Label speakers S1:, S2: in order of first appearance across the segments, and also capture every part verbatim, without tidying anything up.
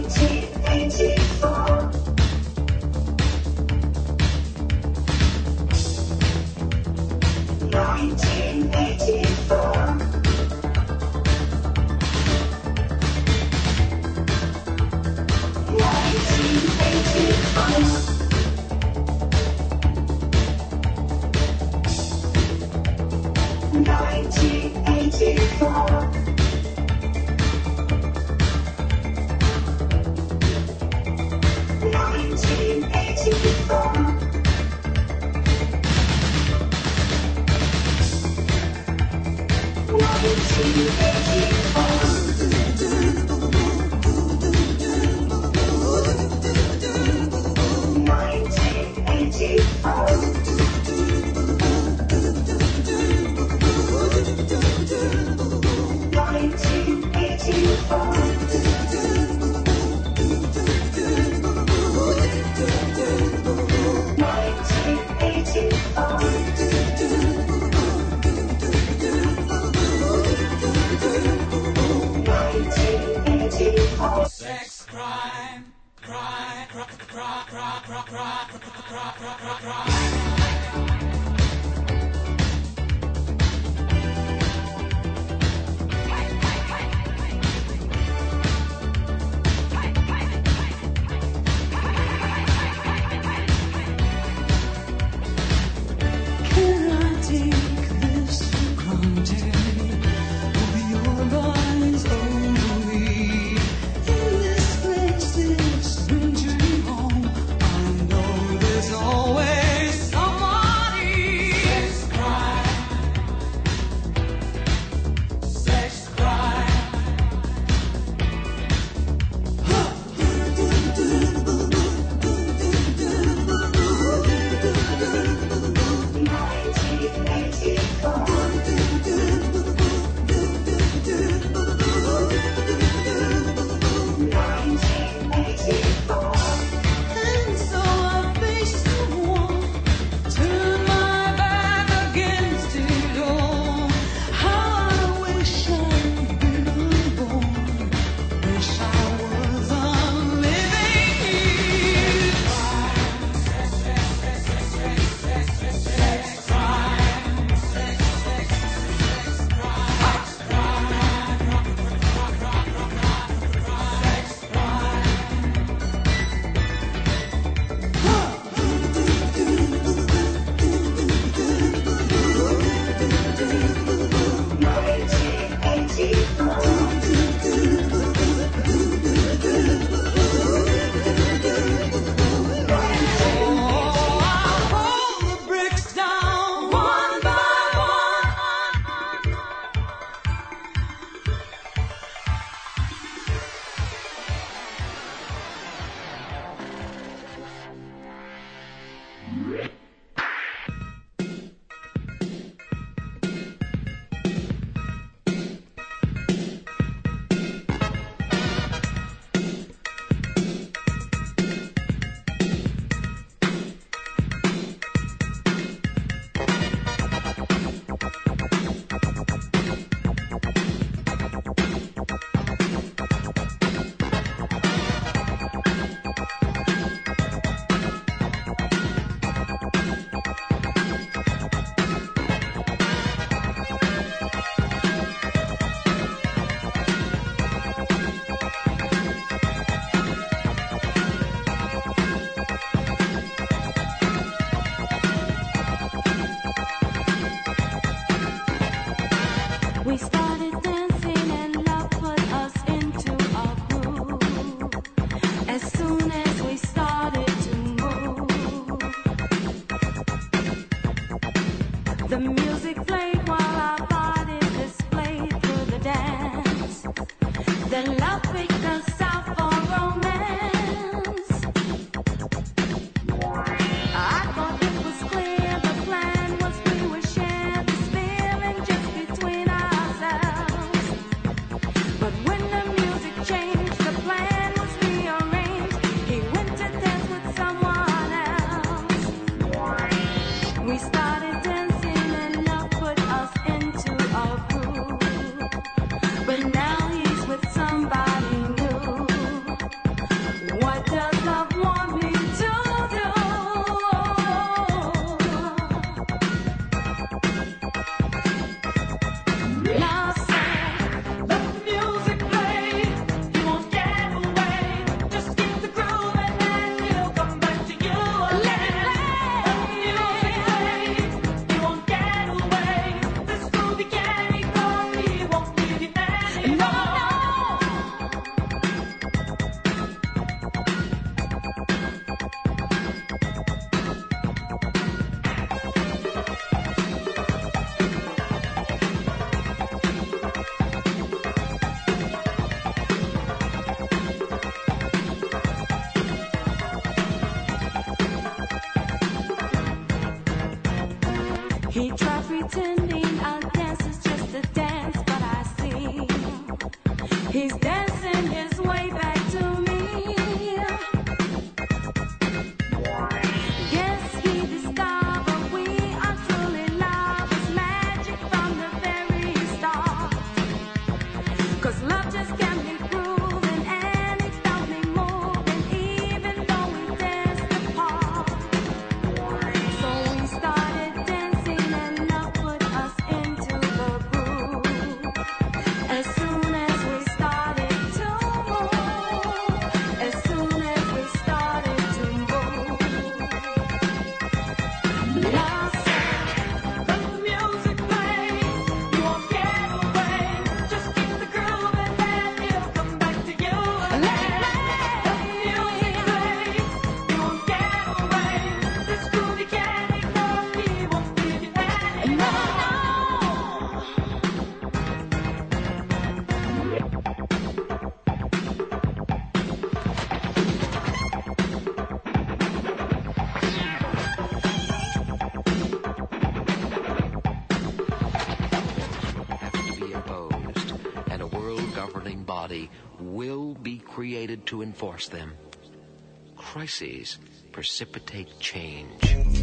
S1: But now he's with somebody new. pretending our dance is just a dance, but I see he's dancing his way back to me. Guess he discovered we are truly lovers, magic from the very start. 'Cause love just can't be proven, and it felt me moving, even though we danced apart. So we started dancing, and love put us into the groove. As soon as we started to move, as soon as we started to move, love said, let the music play. You won't get away. Just keep the groove, and then it'll come back to you again. Let the music play. You won't get away. This groove you can't ignore. He won't leave you anymore.
S2: Have to be imposed, and a world governing body will be created to enforce them. Crises precipitate change.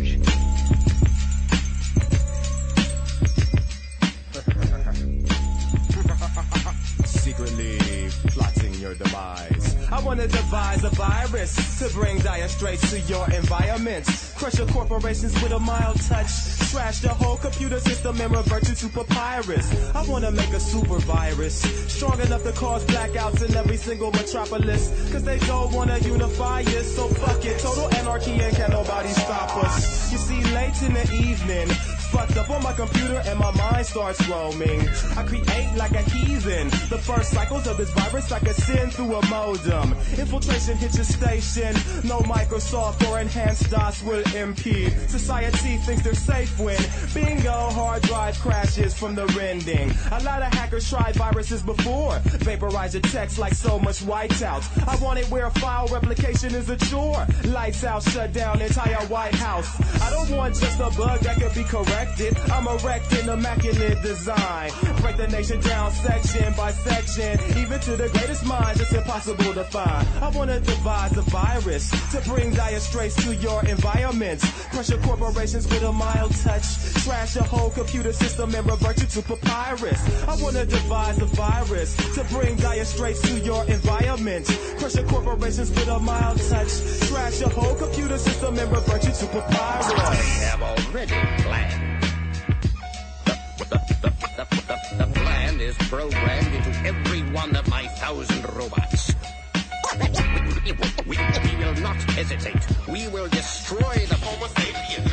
S3: Secretly plotting your demise. I want to devise a virus to bring dire straits to your environment. Crush your corporations with a mild touch. Trash the whole computer system and revert you to papyrus. I want to make a super virus strong enough to cause blackouts in every single metropolis. 'Cause they don't want to unify us, so fuck it. Total anarchy and can nobody stop us. You see, late in the evening, fucked up on my computer and my mind starts roaming. I create like a heathen. The first cycles of this virus I can send through a modem. Infiltration hits your station. No Microsoft or enhanced DOS will impede. Society thinks they're safe when bingo, hard drive crashes from the rending. A lot of hackers tried viruses before. Vaporize your text like so much whiteout. I want it where file replication is a chore. Lights out, shut down entire White House. I don't want just a bug that could be corrected. I'm erecting immaculate design. Break the nation down section by section. Even to the greatest minds, it's impossible to find. I want to devise a virus to bring dire straits to your environment. Crush your corporations with a mild touch. Trash your whole computer system and revert you to papyrus. I want to devise a virus to bring dire straits to your environment. Crush your corporations with a mild touch. Trash your whole computer system and revert you to papyrus.
S4: I have already planned. The, the, the, the, the, the plan is programmed into every one of my thousand robots. We, we, we will not hesitate. We will destroy the Homo sapiens.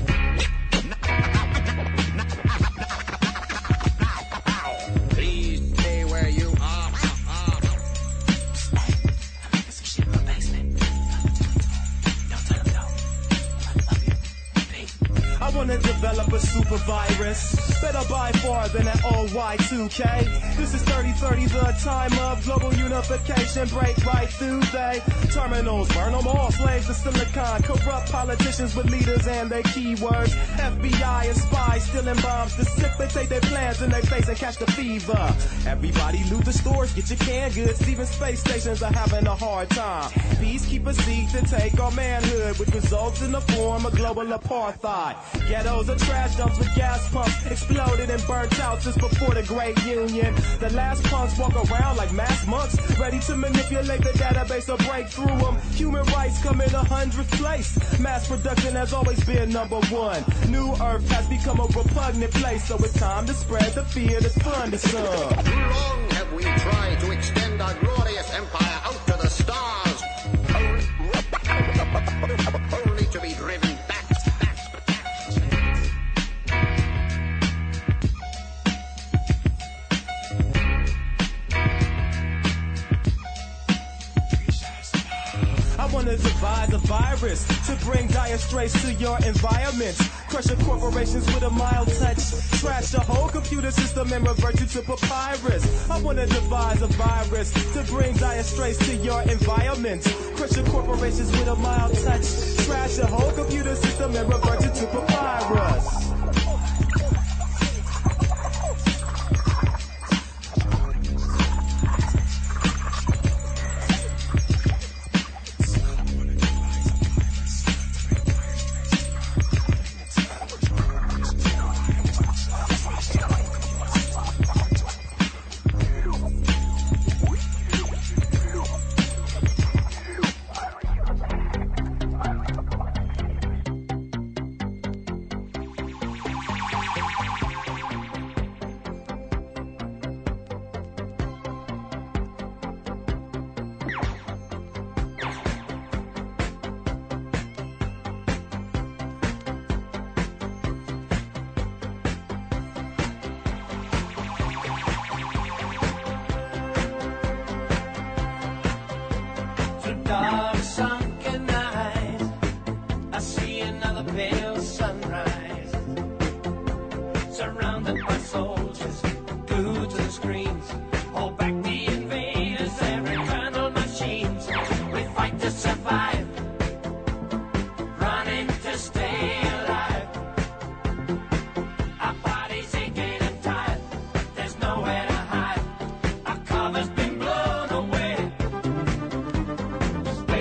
S4: Please stay where you are.
S3: I wanna develop a super virus, better by far than that old Y two K. This is thirty thirty, the time of global unification. Break right through they terminals, burn them all. Slaves to silicon, corrupt politicians with leaders and their keywords. F B I and spies stealing bombs to precipitate their plans in their face and catch the fever. Everybody loot the stores, get your canned goods. Even space stations are having a hard time. Peacekeepers seek to take our manhood, which results in the form of global apartheid. Ghettos are trash dumps with gas pumps, exploded and burnt out since before the Great Union. The last punks walk around like mass monks, ready to manipulate the database or break through them. Human rights come in a hundredth place. Mass production has always been number one. New Earth has become a repugnant place, so it's time to spread the fear that's fun to some.
S4: Too long have we tried to extend our glorious empire out to the stars, only, only to be driven back.
S3: I want to devise a virus to bring dire straits to your environment. Crush your corporations with a mild touch. Trash the whole computer system and revert you to papyrus. I want to devise a virus to bring dire straits to your environment. Crush your corporations with a mild touch. Trash the whole computer system and revert you to papyrus.
S5: dark sunken eyes, I see another pale sunrise. Surrounded by soldiers, glued to the screens. Hold back the invaders, their eternal machines. We fight to survive, running to stay alive. Our bodies aching and tired, there's nowhere to hide. Our cover's been blown away. Stay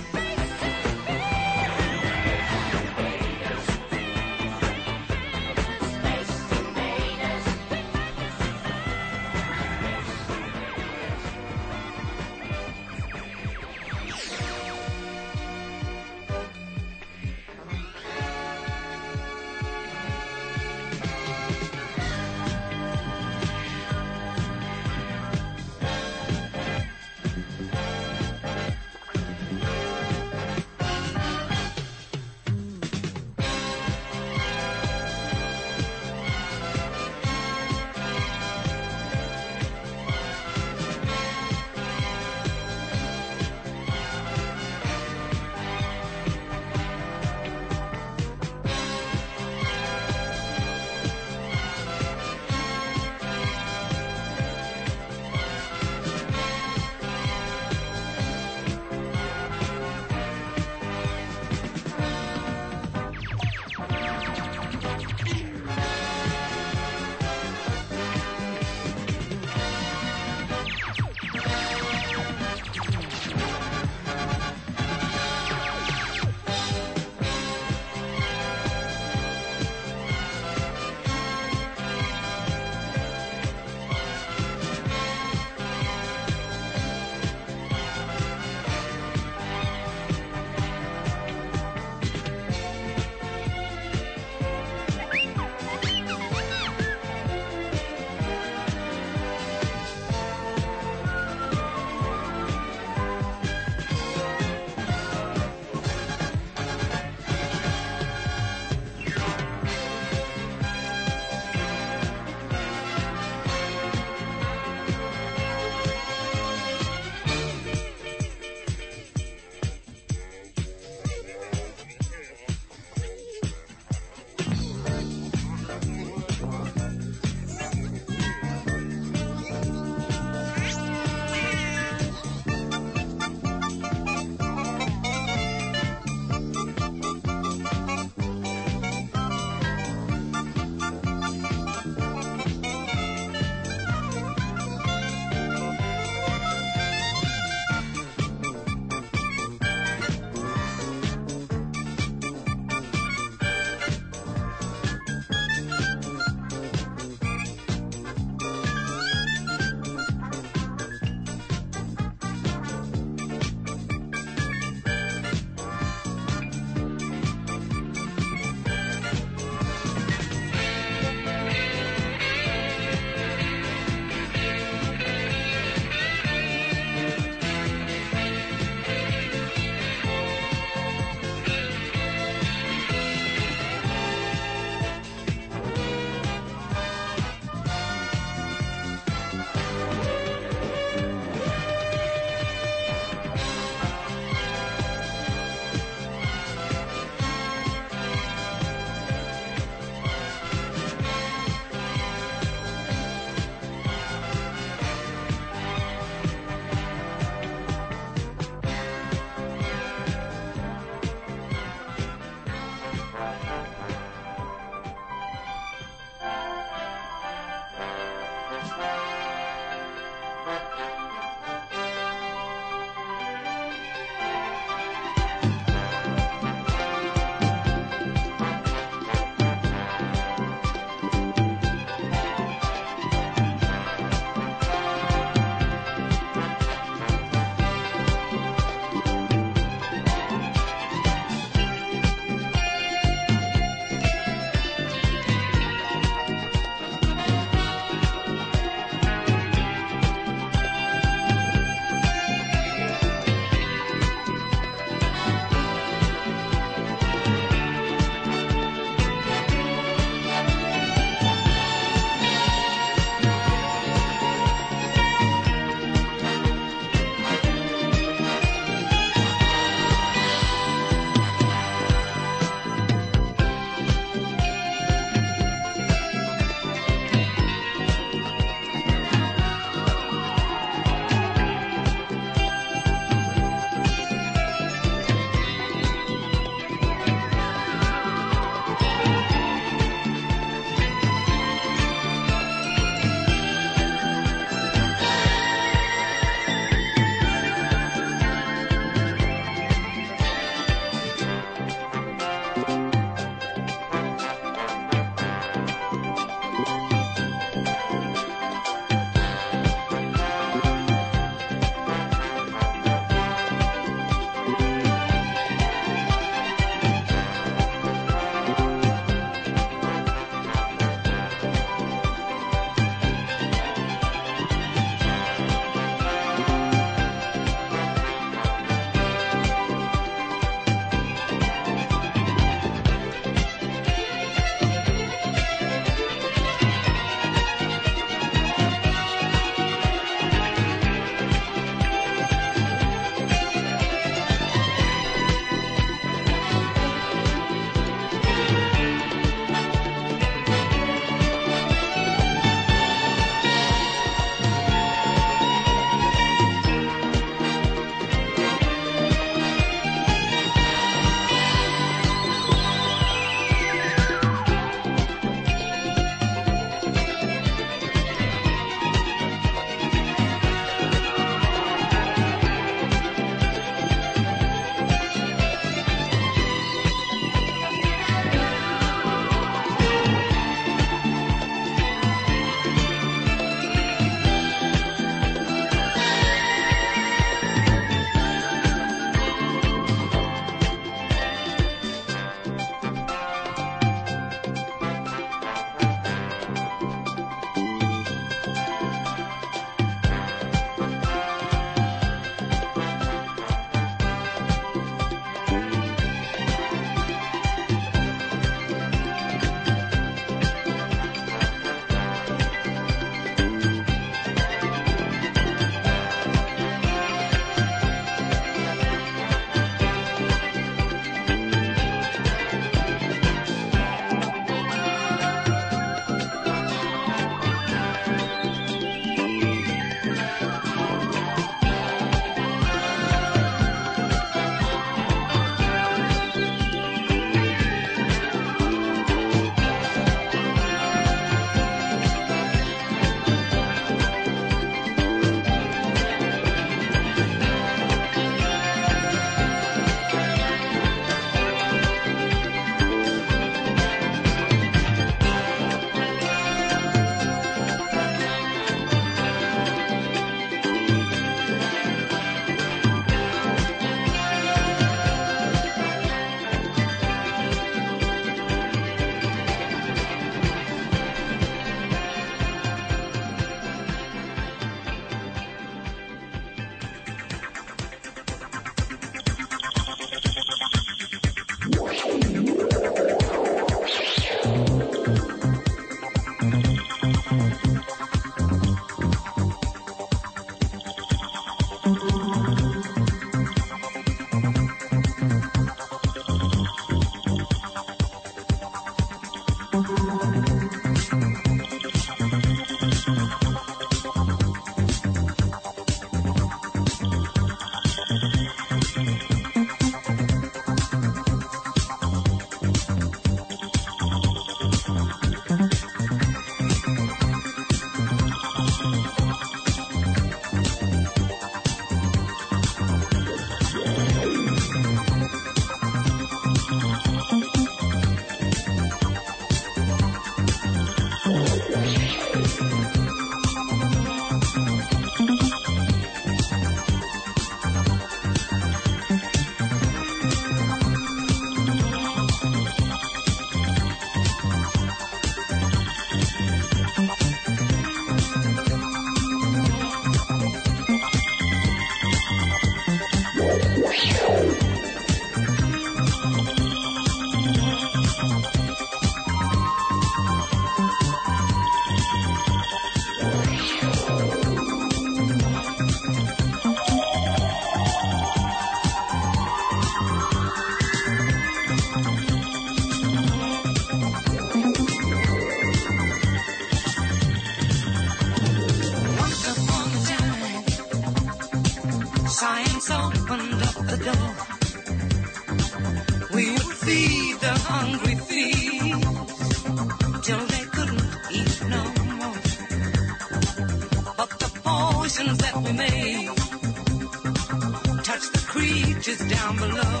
S6: we made touch the creatures down below,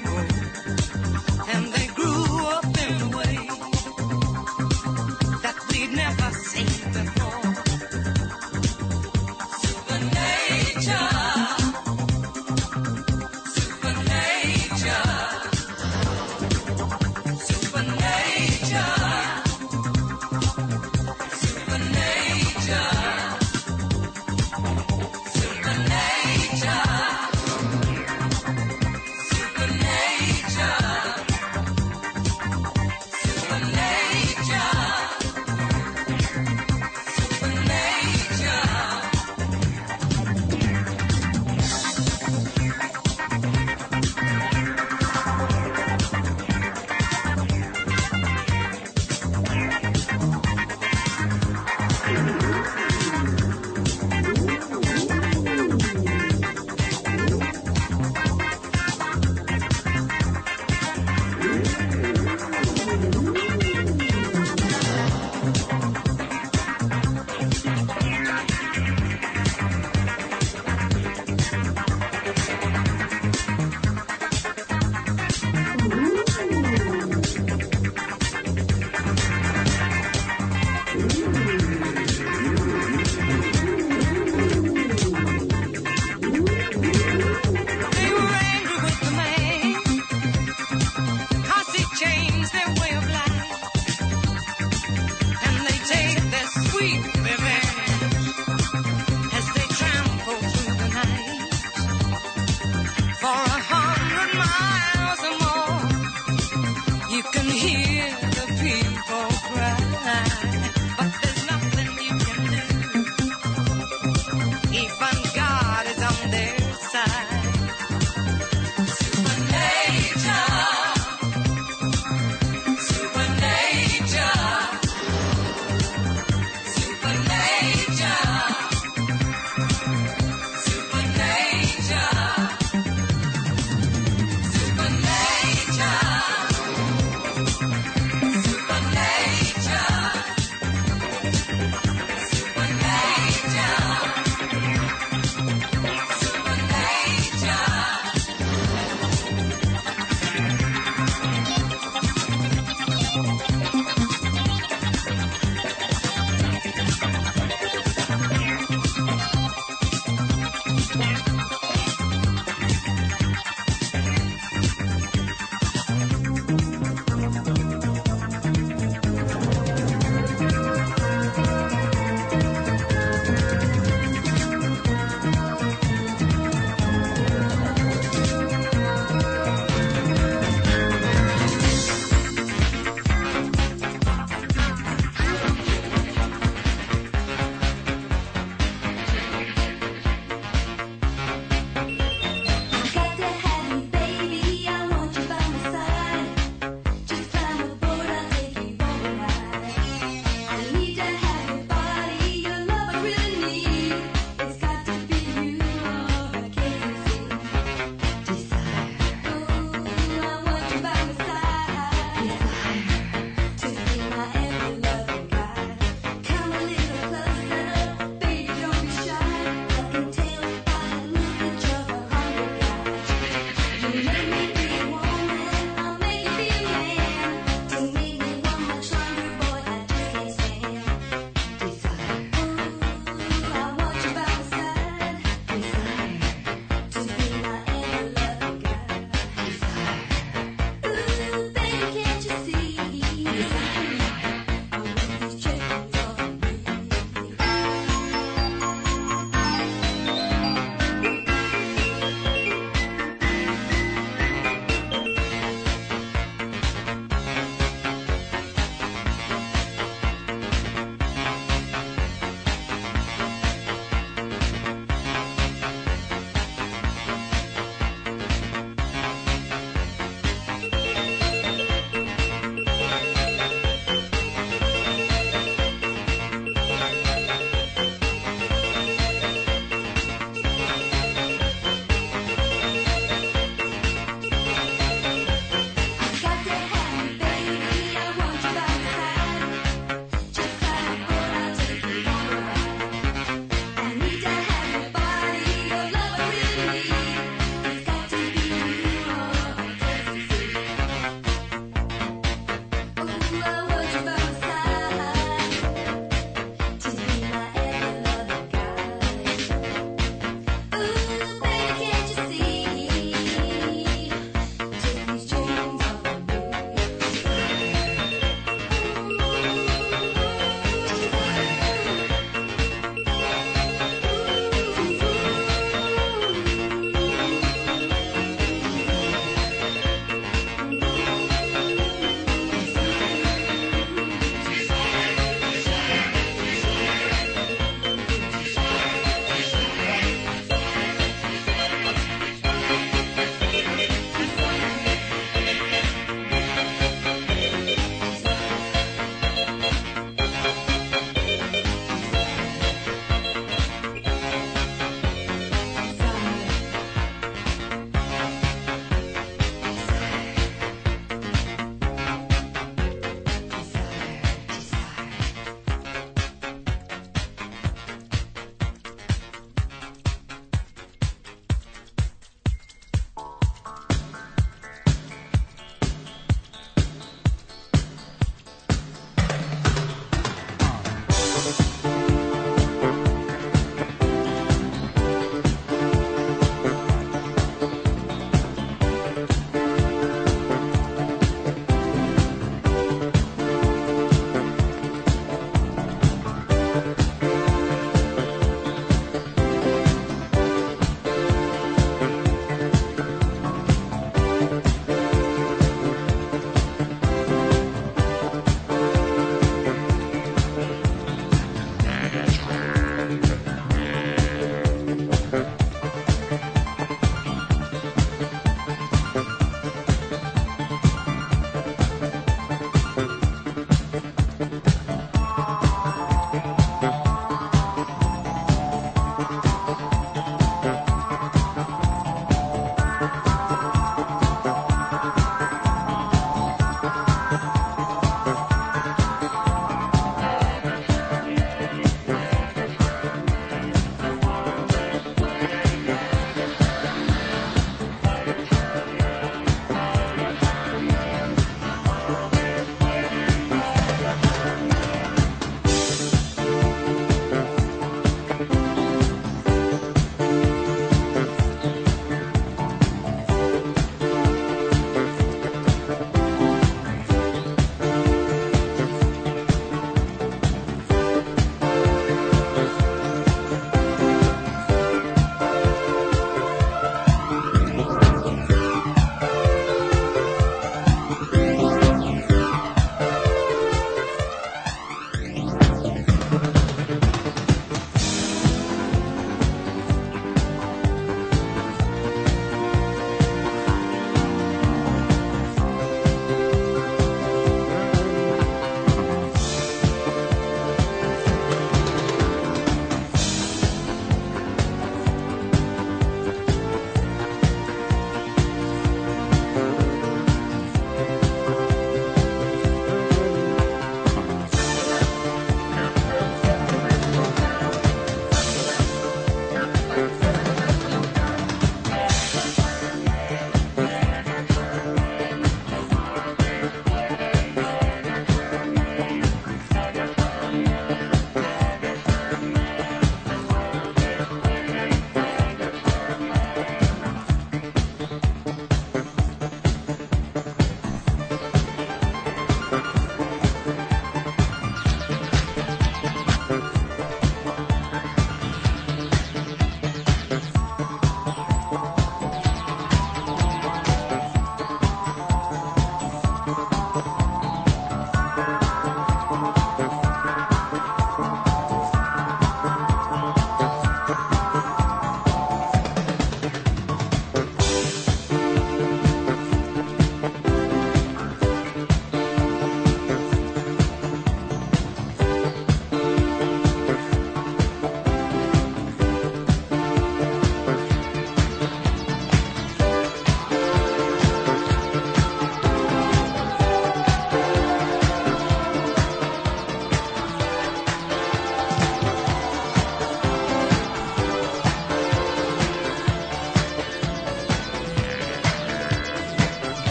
S6: and they grew up in a way that we'd never seen before. Supernature, supernature, supernature, supernature.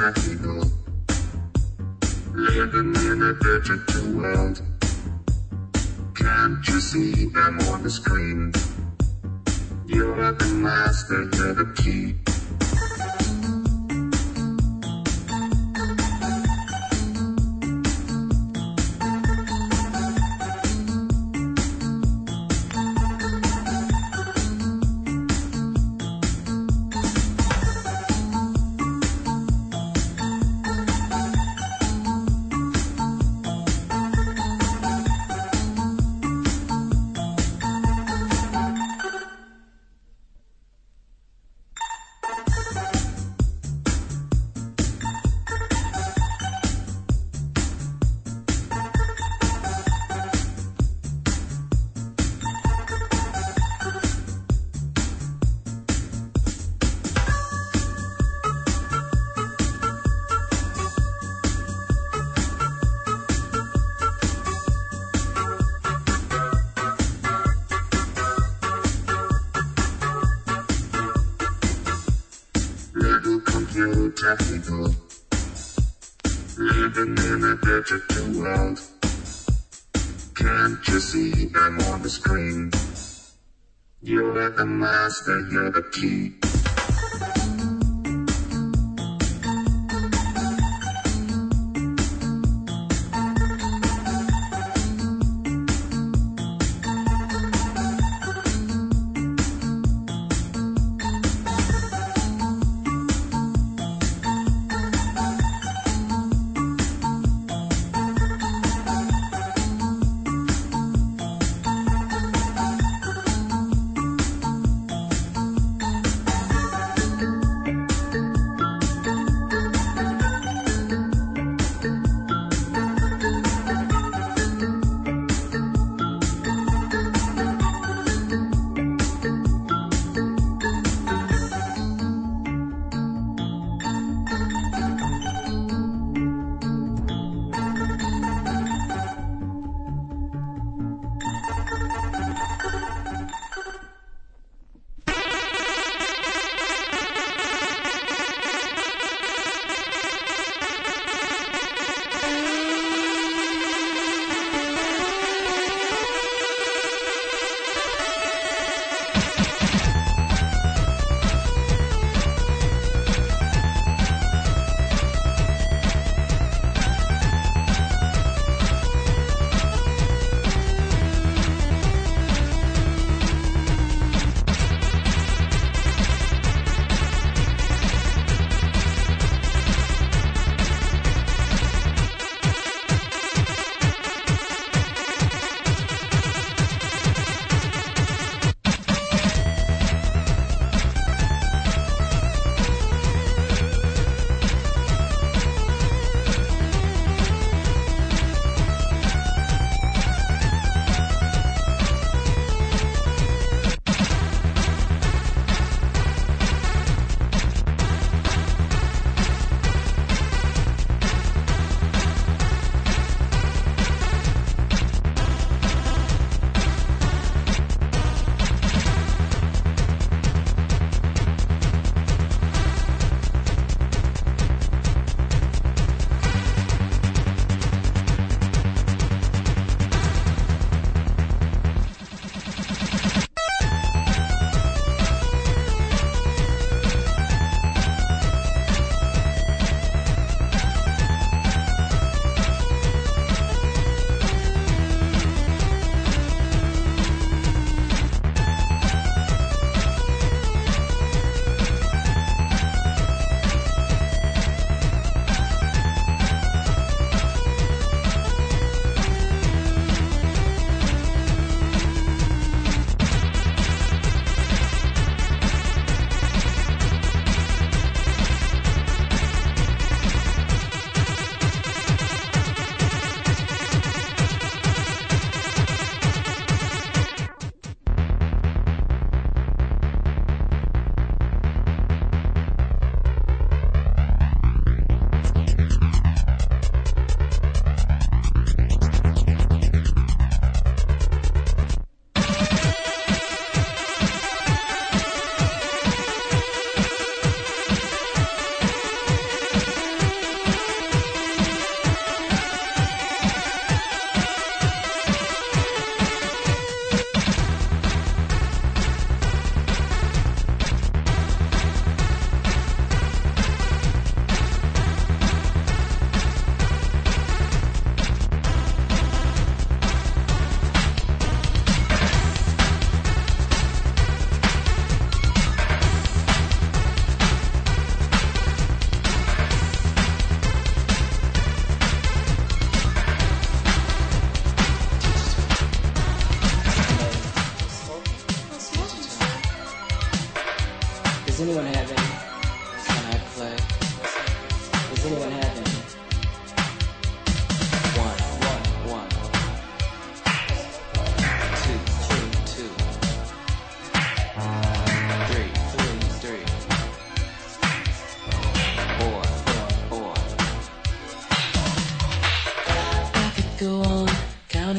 S7: technical. Living in a digital world. Can't you see them on the screen? You're the master, you're the key. Technical. Living in a digital world. Can't you see them on the screen? You're the master, you're the key.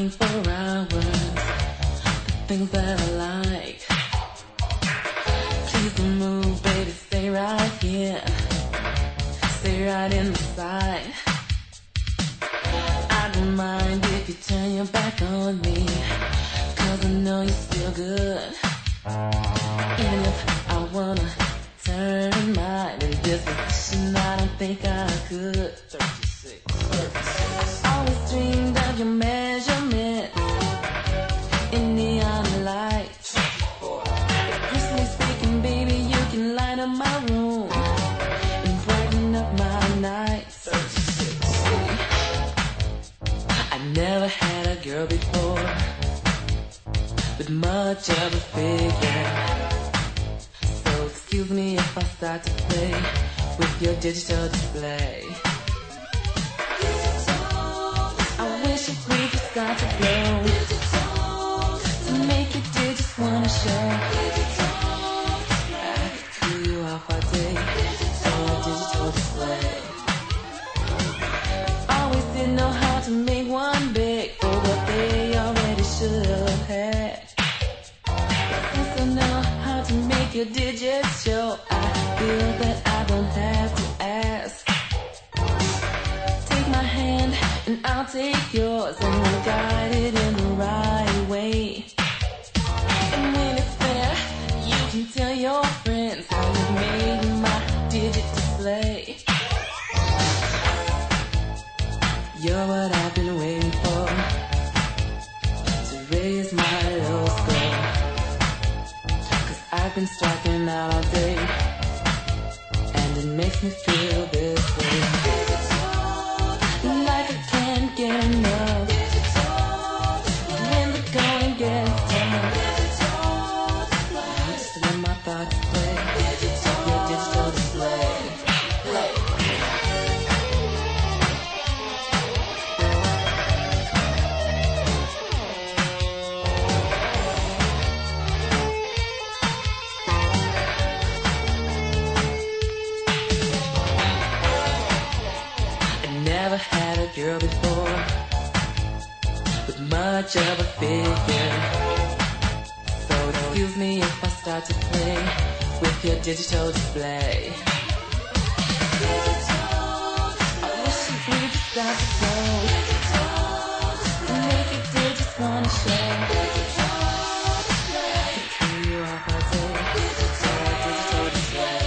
S8: running for hours. The things that I like. Please don't move, baby, stay right here. Stay right in the side. I don't mind if you turn your back on me, 'cause I know you're still good. Even if I wanna turn mine in this position, I don't think I could. thirty-six, thirty-six. Always dreamed of your measurement in neon lights. Personally speaking, baby, you can light up my room and brighten up my nights. thirty-six. I never had a girl before with much of a figure. So excuse me if I start to play with your digital display. I wish if we could start to blow to make your digits wanna show. I could cool you off all day on a digital display. Always didn't know how to make one big for what they already should have had. Since I know how to make your digits show, I feel that I don't have to ask. Take my hand and I'll take yours, and we'll guide it in the right way. And when it's there, you can tell your friends how you made my digit display. You're what I've been waiting for, to raise my low score. 'Cause I've been striking out all day, and it makes me feel this way. Like I can't get enough when the going gets tough. I just let my thoughts play your digital display. Never had a girl before with much of a figure. So excuse me if I start to play with your digital display. I wish you would just start to go and make your digits wanna show. I could cool you off all day on a digital display.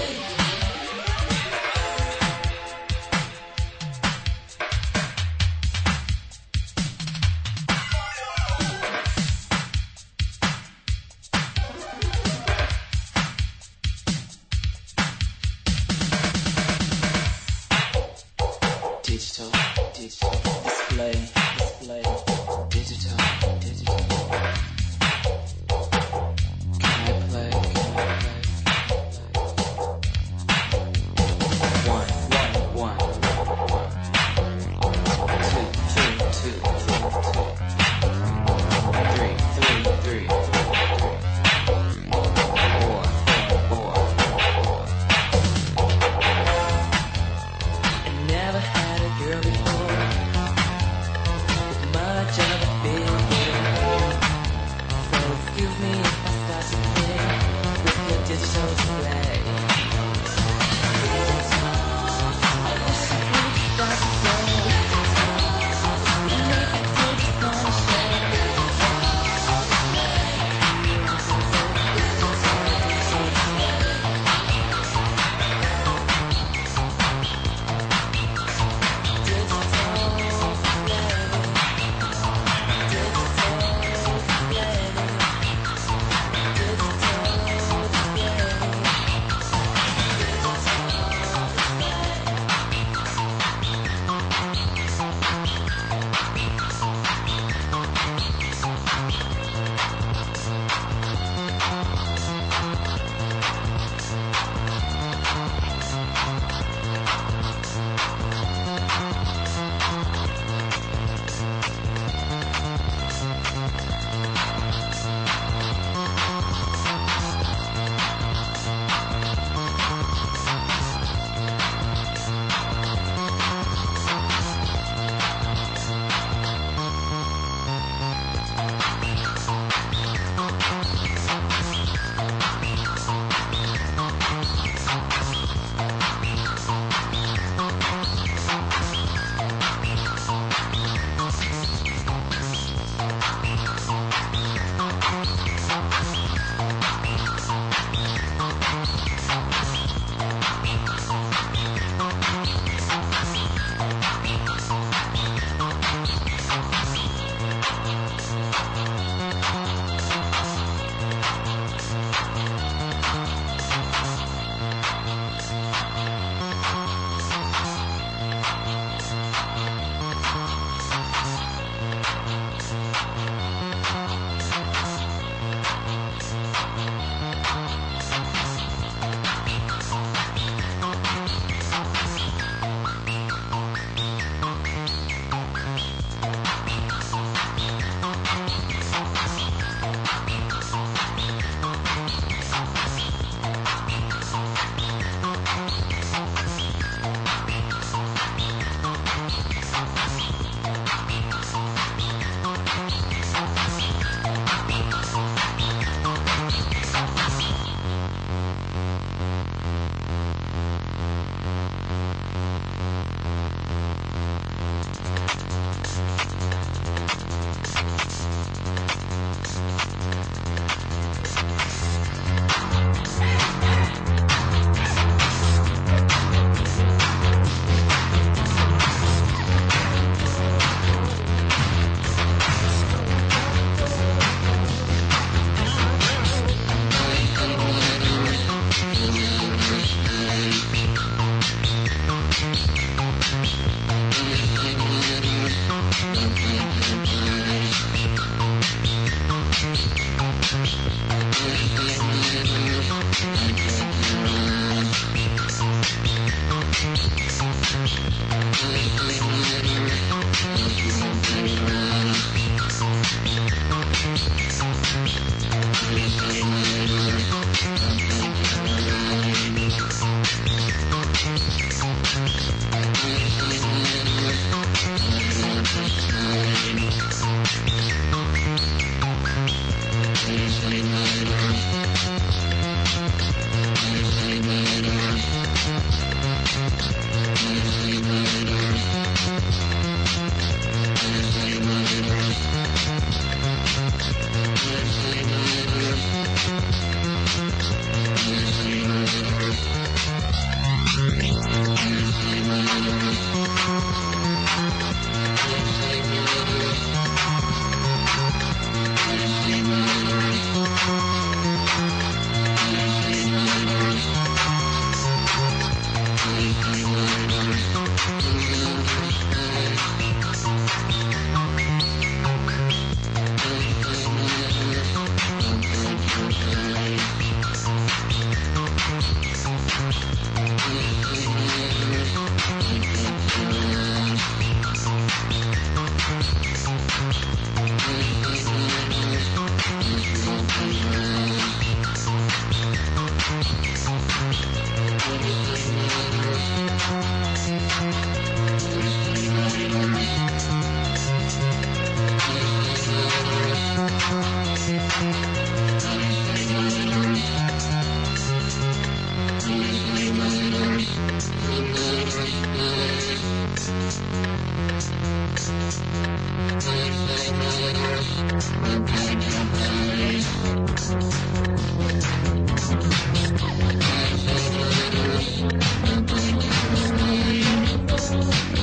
S8: Digital, digital, display, display, digital, digital. Can I play? Can I play? One, one, one. Two, two, two, two, two. Three, three, three. Four, four, four. I never had a girl before with much of a figure.
S9: Thank you.